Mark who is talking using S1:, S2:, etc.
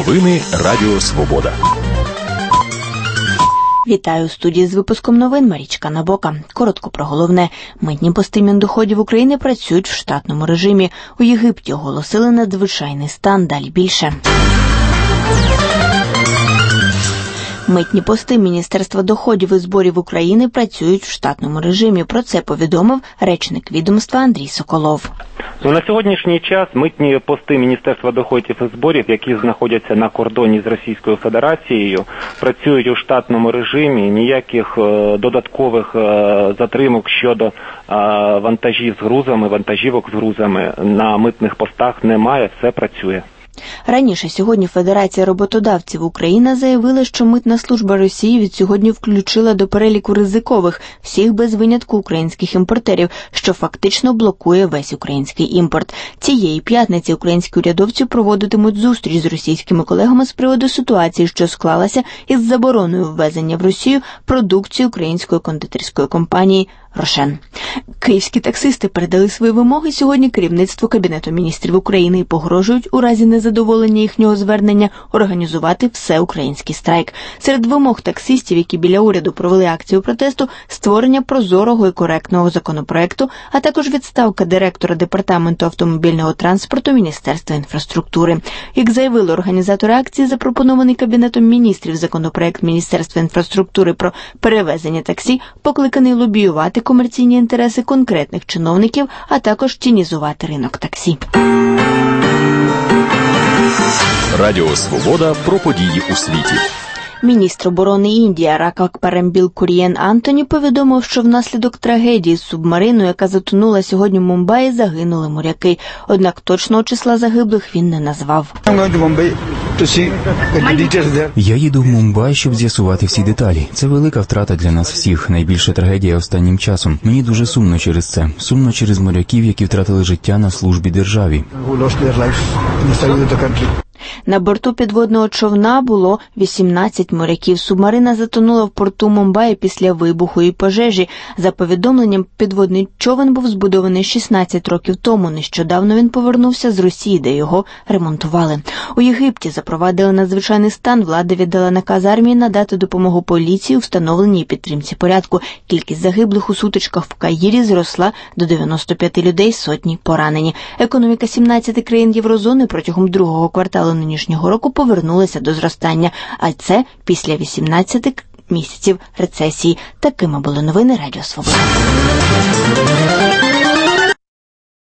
S1: Новини Радіо Свобода.
S2: Вітаю у студії з випуском новин Марічка Набока. Коротко про головне. Митні пости Міндоходів України працюють в штатному режимі. У Єгипті оголосили надзвичайний стан. Далі більше. Митні пости Міністерства доходів і зборів України працюють в штатному режимі. Про це повідомив речник відомства Андрій Соколов.
S3: На сьогоднішній час митні пости Міністерства доходів і зборів, які знаходяться на кордоні з Російською Федерацією, працюють у штатному режимі. Ніяких додаткових затримок щодо вантажів з грузами, вантажівок з грузами на митних постах немає, все працює.
S2: Раніше сьогодні Федерація роботодавців України заявила, що митна служба Росії від сьогодні включила до переліку ризикових всіх без винятку українських імпортерів, що фактично блокує весь український імпорт. Цієї п'ятниці українські урядовці проводитимуть зустріч з російськими колегами з приводу ситуації, що склалася із забороною ввезення в Росію продукції української кондитерської компанії «Рошен». Київські таксисти передали свої вимоги сьогодні керівництву Кабінету міністрів України і погрожують у разі незадоволення їхнього звернення організувати всеукраїнський страйк. Серед вимог таксистів, які біля уряду провели акцію протесту, створення прозорого і коректного законопроекту, а також відставка директора Департаменту автомобільного транспорту Міністерства інфраструктури. Як заявили організатори акції, запропонований Кабінетом міністрів законопроект Міністерства інфраструктури про перевезення таксі покликаний лобіювати комерційні інтереси конкретних чиновників, а також тінізувати ринок таксі.
S1: Радіо Свобода про події у світі.
S2: Міністр оборони Індії Ракак Парамбіл Курієн Антоні повідомив, що внаслідок трагедії з субмариною, яка затонула сьогодні в Мумбаї, загинули моряки. Однак точного числа загиблих він не назвав.
S4: Я їду в Мумбай, щоб з'ясувати всі деталі. Це велика втрата для нас всіх, найбільша трагедія останнім часом. Мені дуже сумно через це. Сумно через моряків, які втратили життя на службі державі.
S2: На борту підводного човна було 18 моряків. Субмарина затонула в порту Мумбаї після вибуху і пожежі. За повідомленням, підводний човен був збудований 16 років тому. Нещодавно він повернувся з Росії, де його ремонтували. У Єгипті запровадили надзвичайний стан. Влада віддала наказ армії надати допомогу поліції у встановленні і підтримці порядку. Кількість загиблих у сутичках в Каїрі зросла до 95 людей, сотні поранені. Економіка 17 країн Єврозони протягом другого кварталу нинішнього року повернулися до зростання, а це після 18 місяців рецесії. Такими були новини Радіо Свобода.